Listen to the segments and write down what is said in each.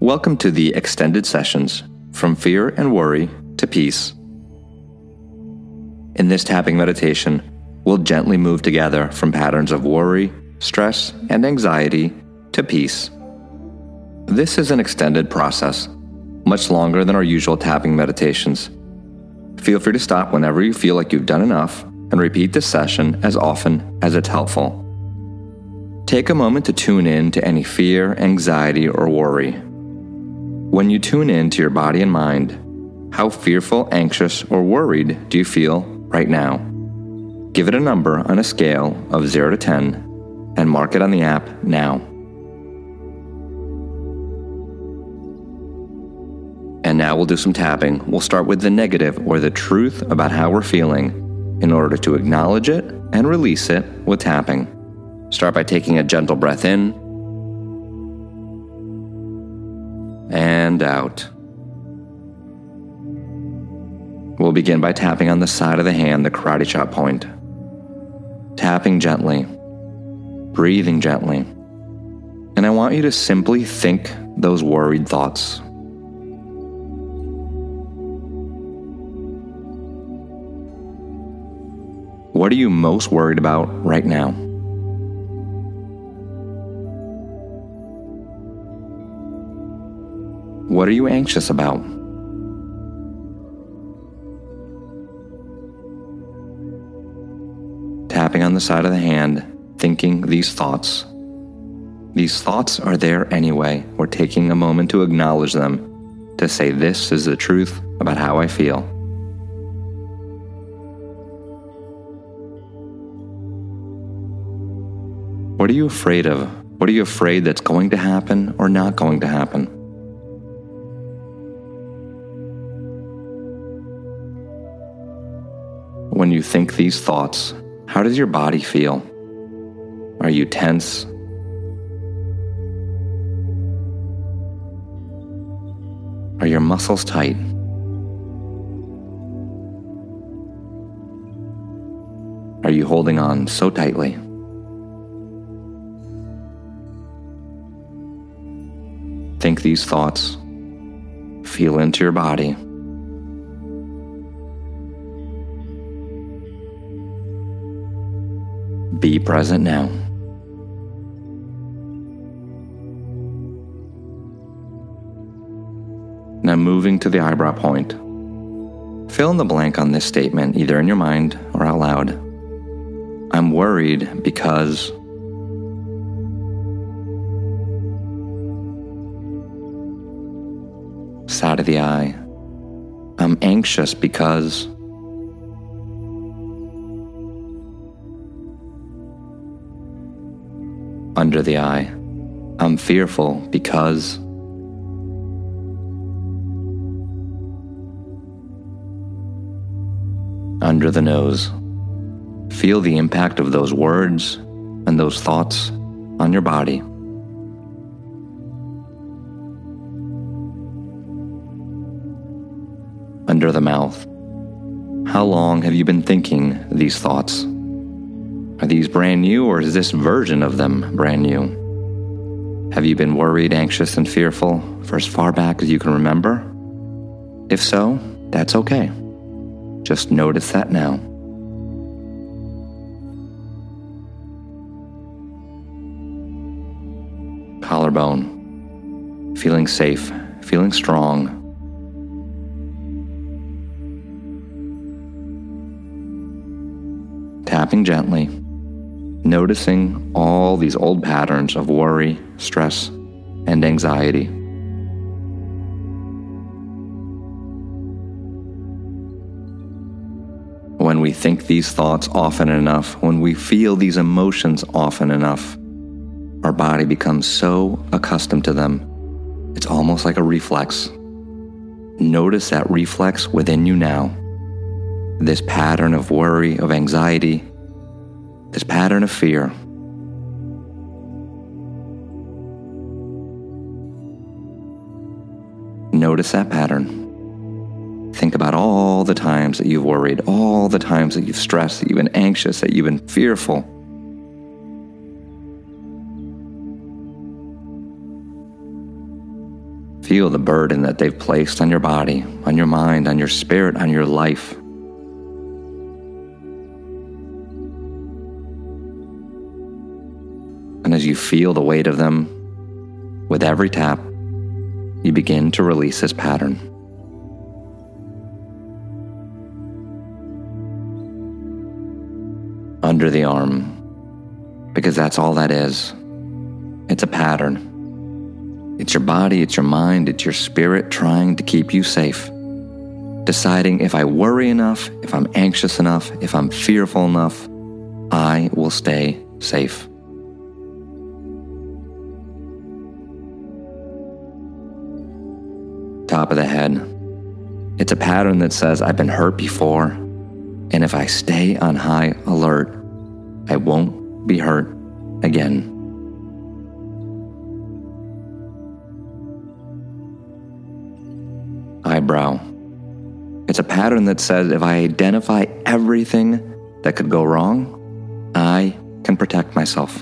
Welcome to the extended sessions from fear and worry to peace. In this tapping meditation, we'll gently move together from patterns of worry, stress, and anxiety to peace. This is an extended process, much longer than our usual tapping meditations. Feel free to stop whenever you feel like you've done enough and repeat this session as often as it's helpful. Take a moment to tune in to any fear, anxiety, or worry. When you tune in to your body and mind, how fearful, anxious, or worried do you feel right now? Give it a number on a scale of 0 to 10 and mark it on the app now. And now we'll do some tapping. We'll start with the negative or the truth about how we're feeling in order to acknowledge it and release it with tapping. Start by taking a gentle breath in and out. We'll begin by tapping on the side of the hand, the karate chop point. Tapping gently, breathing gently. And I want you to simply think those worried thoughts. What are you most worried about right now? What are you anxious about? Tapping on the side of the hand, thinking these thoughts. These thoughts are there anyway. We're taking a moment to acknowledge them, to say this is the truth about how I feel. What are you afraid of? What are you afraid that's going to happen or not going to happen? When you think these thoughts, how does your body feel? Are you tense? Are your muscles tight? Are you holding on so tightly? Think these thoughts. Feel into your body. Be present now. Now moving to the eyebrow point. Fill in the blank on this statement, either in your mind or out loud. I'm worried because... Side of the eye. I'm anxious because... Under the eye. I'm fearful because... Under the nose. Feel the impact of those words and those thoughts on your body. Under the mouth. How long have you been thinking these thoughts? Are these brand new, or is this version of them brand new? Have you been worried, anxious, and fearful for as far back as you can remember? If so, that's okay. Just notice that now. Collarbone. Feeling safe, feeling strong. Tapping gently, noticing all these old patterns of worry, stress, and anxiety. When we think these thoughts often enough, when we feel these emotions often enough, our body becomes so accustomed to them, it's almost like a reflex. Notice that reflex within you now. This pattern of worry, of anxiety, this pattern of fear. Notice that pattern. Think about all the times that you've worried, all the times that you've stressed, that you've been anxious, that you've been fearful. Feel the burden that they've placed on your body, on your mind, on your spirit, on your life. And as you feel the weight of them, with every tap, you begin to release this pattern. Under the arm, because that's all that is. It's a pattern. It's your body, it's your mind, it's your spirit trying to keep you safe. Deciding if I worry enough, if I'm anxious enough, if I'm fearful enough, I will stay safe. Top of the head. It's a pattern that says I've been hurt before, and if I stay on high alert, I won't be hurt again. Eyebrow. It's a pattern that says if I identify everything that could go wrong, I can protect myself.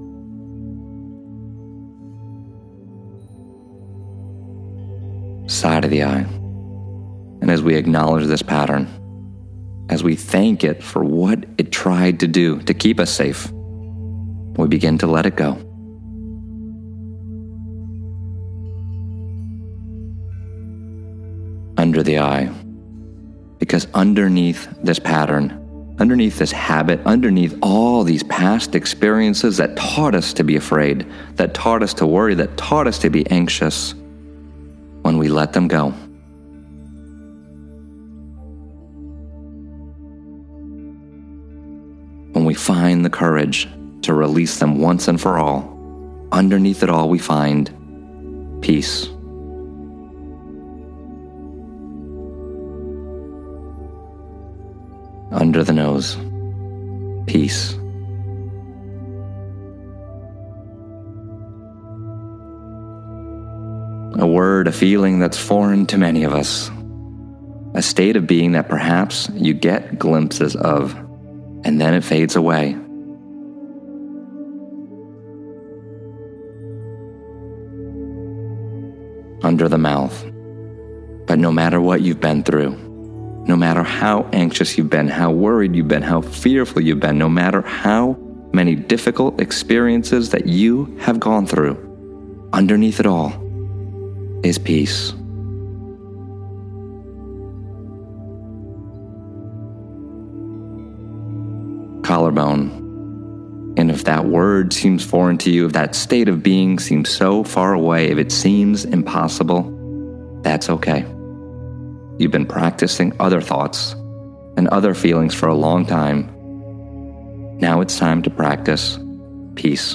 Side of the eye. And as we acknowledge this pattern, as we thank it for what it tried to do to keep us safe, we begin to let it go. Under the eye. Because underneath this pattern, underneath this habit, underneath all these past experiences that taught us to be afraid, that taught us to worry, that taught us to be anxious, when we let them go, when we find the courage to release them once and for all, underneath it all we find peace. Under the nose, peace. A word, a feeling that's foreign to many of us. A state of being that perhaps you get glimpses of, and then it fades away. Under the mouth. But no matter what you've been through, no matter how anxious you've been, how worried you've been, how fearful you've been, no matter how many difficult experiences that you have gone through, underneath it all is peace. Collarbone. And if that word seems foreign to you, if that state of being seems so far away, if it seems impossible, that's okay. You've been practicing other thoughts and other feelings for a long time. Now it's time to practice peace.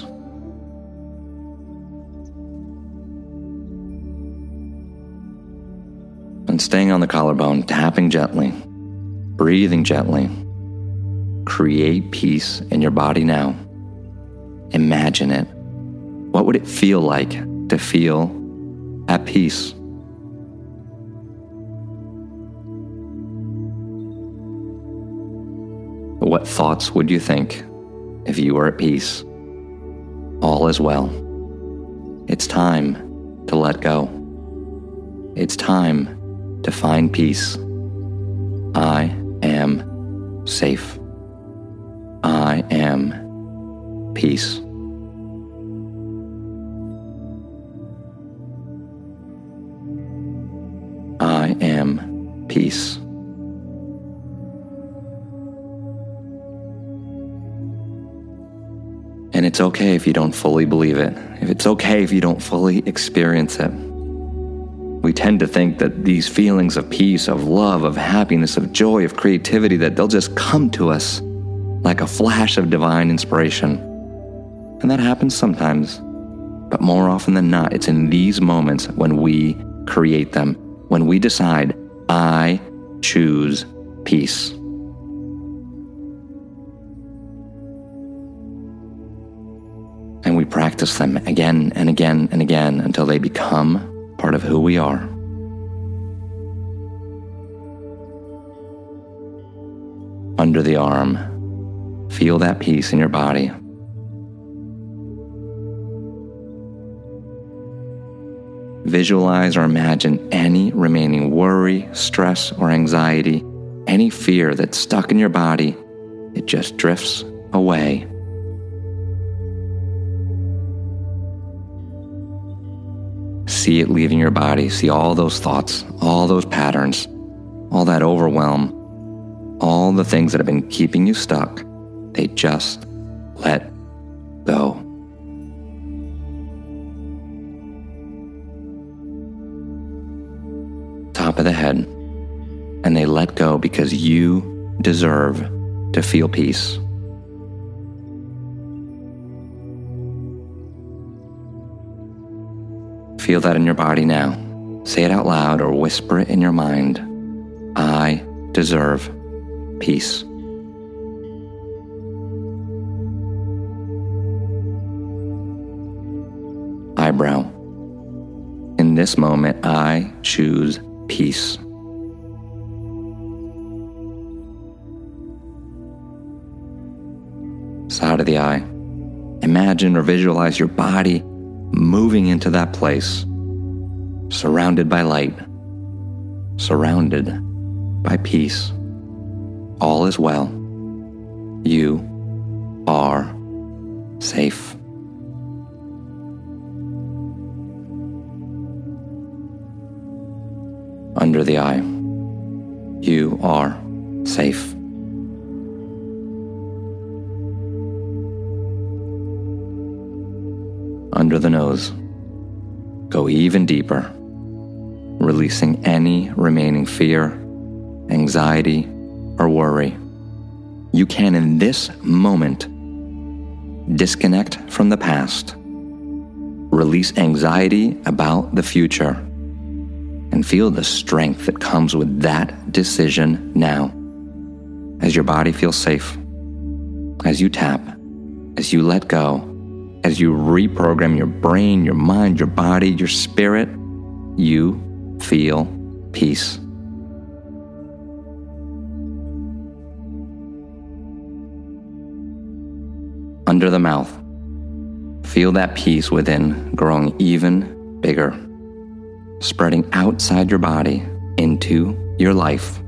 And staying on the collarbone, tapping gently, breathing gently. Create peace in your body now. Imagine it. What would it feel like to feel at peace? What thoughts would you think if you were at peace? All is well. It's time to let go. It's time to find peace. I am safe. I am peace. I am peace. And it's okay if you don't fully believe it. If it's okay if you don't fully experience it. We tend to think that these feelings of peace, of love, of happiness, of joy, of creativity, that they'll just come to us like a flash of divine inspiration. And that happens sometimes. But more often than not, it's in these moments when we create them, when we decide, I choose peace. And we practice them again and again and again until they become part of who we are. Under the arm, feel that peace in your body. visualize or imagine any remaining worry, stress, or anxiety, any fear that's stuck in your body. It just drifts away. See it leaving your body. See all those thoughts, all those patterns, all that overwhelm, all the things that have been keeping you stuck. They just let go. Top of the head. And they let go because you deserve to feel peace. Feel that in your body now. Say it out loud or whisper it in your mind. I deserve peace. Eyebrow. In this moment, I choose peace. Side of the eye. Imagine or visualize your body moving into that place, surrounded by light, surrounded by peace. All is well. You are safe. Under the eye. You are safe. Under the nose. Go even deeper, releasing any remaining fear, anxiety, or worry. You can, in this moment, disconnect from the past, release anxiety about the future, and feel the strength that comes with that decision now. As your body feels safe, as you tap, as you let go, as you reprogram your brain, your mind, your body, your spirit, you feel peace. Under the mouth, feel that peace within growing even bigger, spreading outside your body into your life.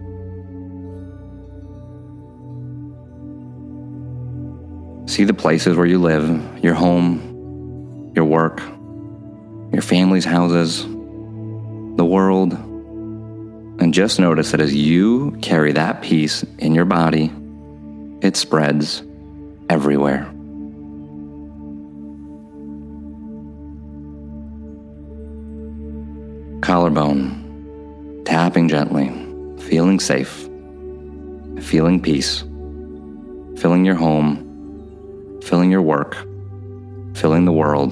See the places where you live, your home, your work, your family's houses, the world, and just notice that as you carry that peace in your body, it spreads everywhere. Collarbone, tapping gently, feeling safe, feeling peace, filling your home, filling your work, filling the world.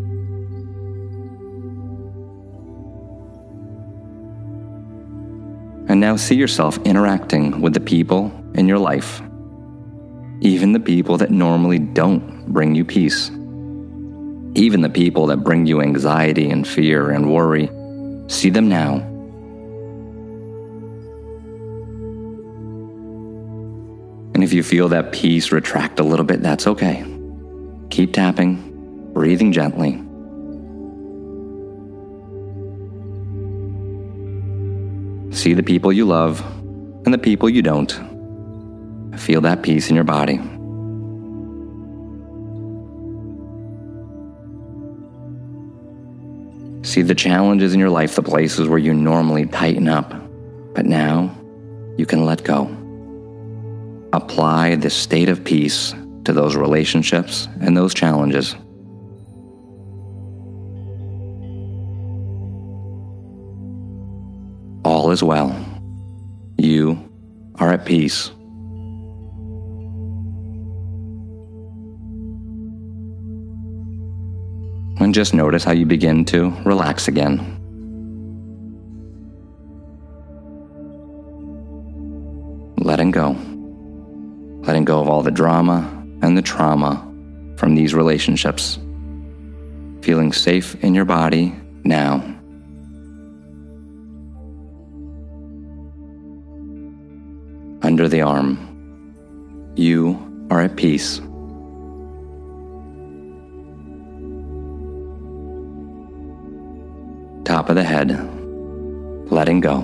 And now see yourself interacting with the people in your life, even the people that normally don't bring you peace, even the people that bring you anxiety and fear and worry. See them now. And if you feel that peace retract a little bit, that's okay. Keep tapping, breathing gently. See the people you love and the people you don't. Feel that peace in your body. See the challenges in your life, the places where you normally tighten up, but now you can let go. Apply this state of peace to those relationships and those challenges. All is well. You are at peace. And just notice how you begin to relax again. Letting go. Letting go of all the drama and the trauma from these relationships. Feeling safe in your body now. Under the arm. You are at peace. Top of the head, letting go.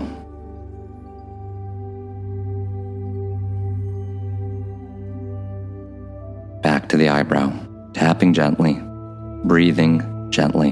Back to the eyebrow, tapping gently, breathing gently.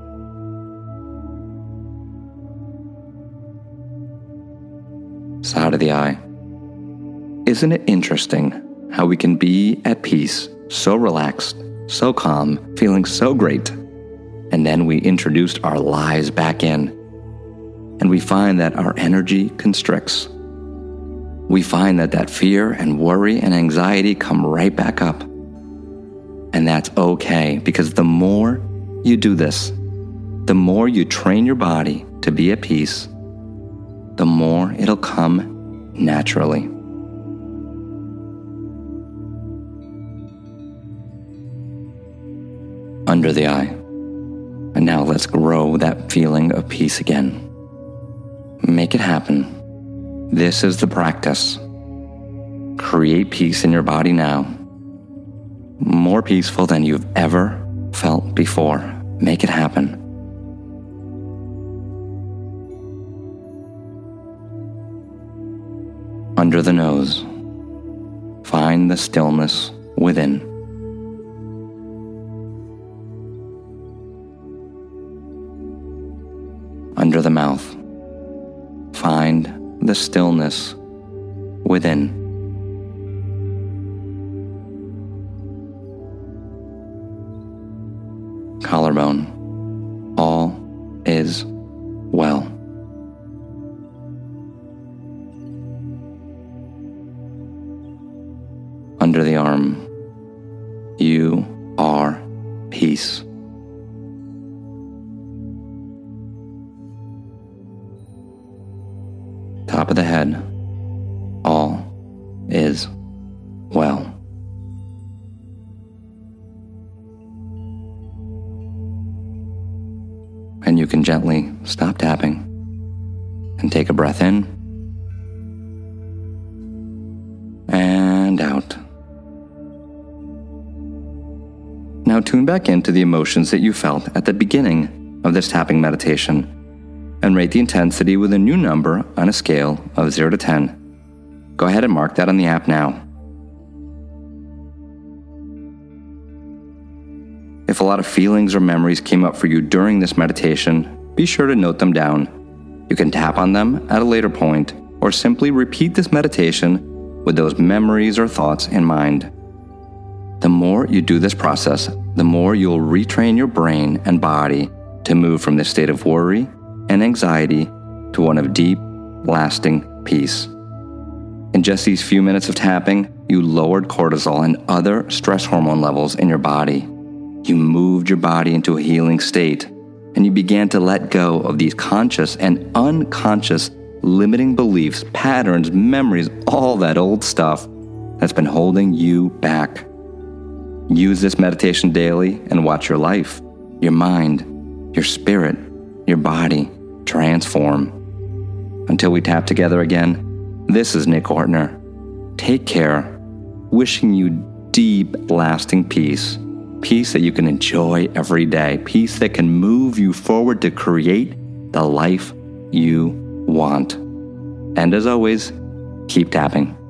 Side of the eye. Isn't it interesting how we can be at peace, so relaxed, so calm, feeling so great, and then we introduced our lies back in, and we find that our energy constricts. We find that fear and worry and anxiety come right back up. And that's okay, because the more you do this, the more you train your body to be at peace, the more it'll come naturally. Under the eye. And now let's grow that feeling of peace again. Make it happen. This is the practice. Create peace in your body now. More peaceful than you've ever felt before. Make it happen. Under the nose. Find the stillness within. Under the mouth. Find the stillness within. Collarbone. All is well. Under the arm. You are peace. Top of the head. All is well. And you can gently stop tapping and take a breath in and out. Now tune back into the emotions that you felt at the beginning of this tapping meditation and rate the intensity with a new number on a scale of 0 to 10. Go ahead and mark that on the app now. If a lot of feelings or memories came up for you during this meditation, be sure to note them down. You can tap on them at a later point or simply repeat this meditation with those memories or thoughts in mind. The more you do this process, the more you'll retrain your brain and body to move from this state of worry and anxiety to one of deep, lasting peace. In just these few minutes of tapping, you lowered cortisol and other stress hormone levels in your body. You moved your body into a healing state, and you began to let go of these conscious and unconscious limiting beliefs, patterns, memories, all that old stuff that's been holding you back. Use this meditation daily and watch your life, your mind, your spirit, your body transform. Until we tap together again, this is Nick Ortner. Take care, wishing you deep, lasting peace. Peace that you can enjoy every day. Peace that can move you forward to create the life you want. And as always, keep tapping.